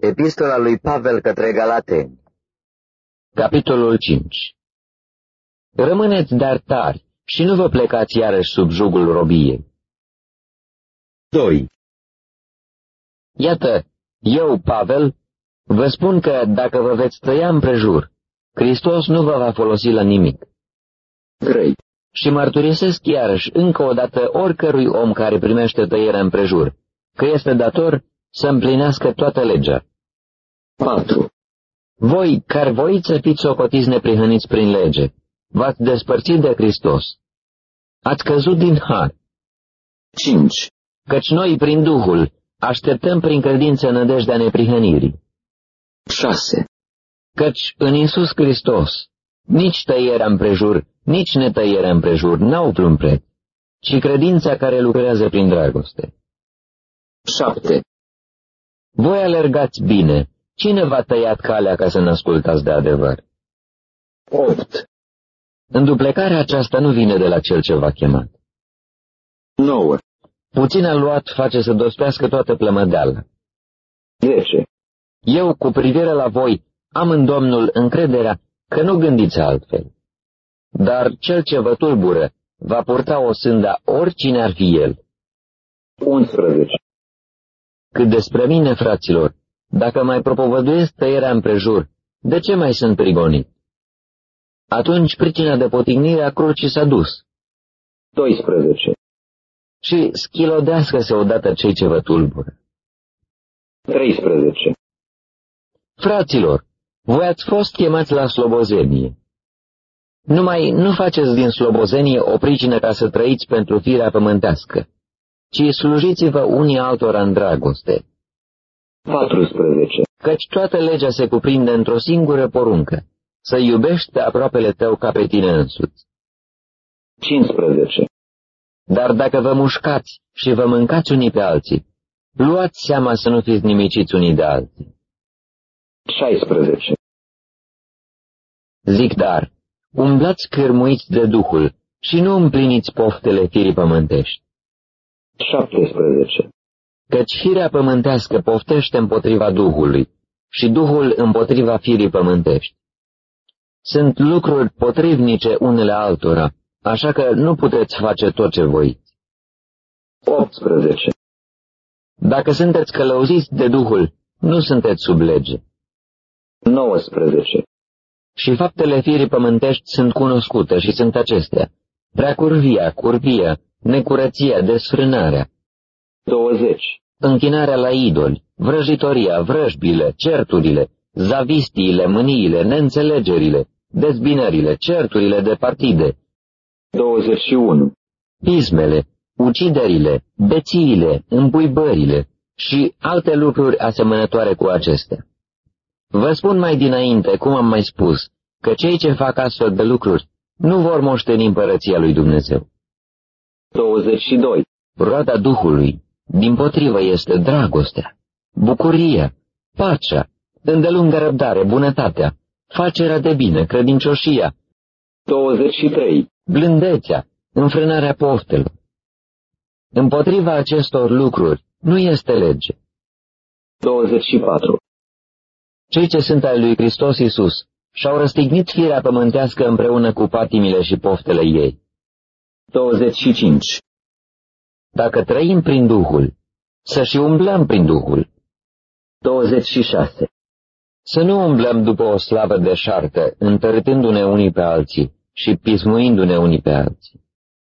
Epistola lui Pavel către Galateni. Capitolul 5. Rămâneți dar tari și nu vă plecați iarăși sub jugul robiei. 2. Iată, eu, Pavel, vă spun că dacă vă veți tăia împrejur, Hristos nu vă va folosi la nimic. 3. Și mărturisesc iarăși încă o dată oricărui om care primește tăierea împrejur, că este dator să împlinească toată legea. 4. Voi, care voiți să fiți socotiți neprihăniți prin lege, v-ați despărțit de Hristos. Ați căzut din har. 5. Căci noi, prin Duhul, așteptăm prin credință nădejdea neprihănirii. 6. Căci în Iisus Hristos, nici tăierea împrejur, nici netăierea împrejur n-au vreun preț, ci credința care lucrează prin dragoste. 7. Voi alergați bine. Cine v-a tăiat calea ca să ne ascultați de adevăr? 8. Înduplecarea aceasta nu vine de la cel ce v-a chemat. 9. Puțin aluat face să dospească toată plămădeala. 10. Eu, cu privire la voi, am în Domnul încrederea că nu gândiți altfel. Dar cel ce vă tulbură va purta o sânda oricine ar fi el. 11. Cât despre mine, fraților, dacă mai propovăduiesc tăierea împrejur, de ce mai sunt prigonit? Atunci pricina de potignire a crucii s-a dus. 12. Și schilodească-se odată cei ce vă tulbură. 13. Fraților, voi ați fost chemați la slobozenie. Numai nu faceți din slobozenie o pricină ca să trăiți pentru firea pământească, ci slujiți-vă unii altora în dragoste. 14. Căci toată legea se cuprinde într-o singură poruncă, să iubești pe aproapele tău ca pe tine însuți. 15. Dar dacă vă mușcați și vă mâncați unii pe alții, luați seama să nu fiți nimiciți unii de alții. 16. Zic dar, umblați cârmuiți de Duhul și nu împliniți poftele firii pământești. 17. Căci firea pământească poftește împotriva Duhului și Duhul împotriva firii pământești. Sunt lucruri potrivnice unele altora, așa că nu puteți face tot ce voiți. 18. Dacă sunteți călăuziți de Duhul, nu sunteți sub lege. 19. Și faptele firii pământești sunt cunoscute și sunt acestea: preacurvia, curvia, necurăția, desfrânarea, 20. închinarea la idoli, vrăjitoria, vrăjbile, certurile, zavistiile, mâniile, neînțelegerile, dezbinările, certurile de partide, 21. pismele, uciderile, bețiile, îmbuibările și alte lucruri asemănătoare cu acestea. Vă spun mai dinainte, cum am mai spus, că cei ce fac astfel de lucruri nu vor moșteni împărăția lui Dumnezeu. 22. Roada Duhului, dimpotrivă, este dragostea, bucuria, pacea, îndelungă răbdare, bunătatea, facerea de bine, credincioșia, 23. blândețea, înfrânarea poftelor. Împotriva acestor lucruri nu este lege. 24. Cei ce sunt ai lui Hristos Iisus și-au răstignit firea pământească împreună cu patimile și poftele ei. 25. Dacă trăim prin Duhul, să și umblăm prin Duhul. 26. Să nu umblăm după o slavă deșartă, întărâtându-ne unii pe alții și pismuindu-ne unii pe alții.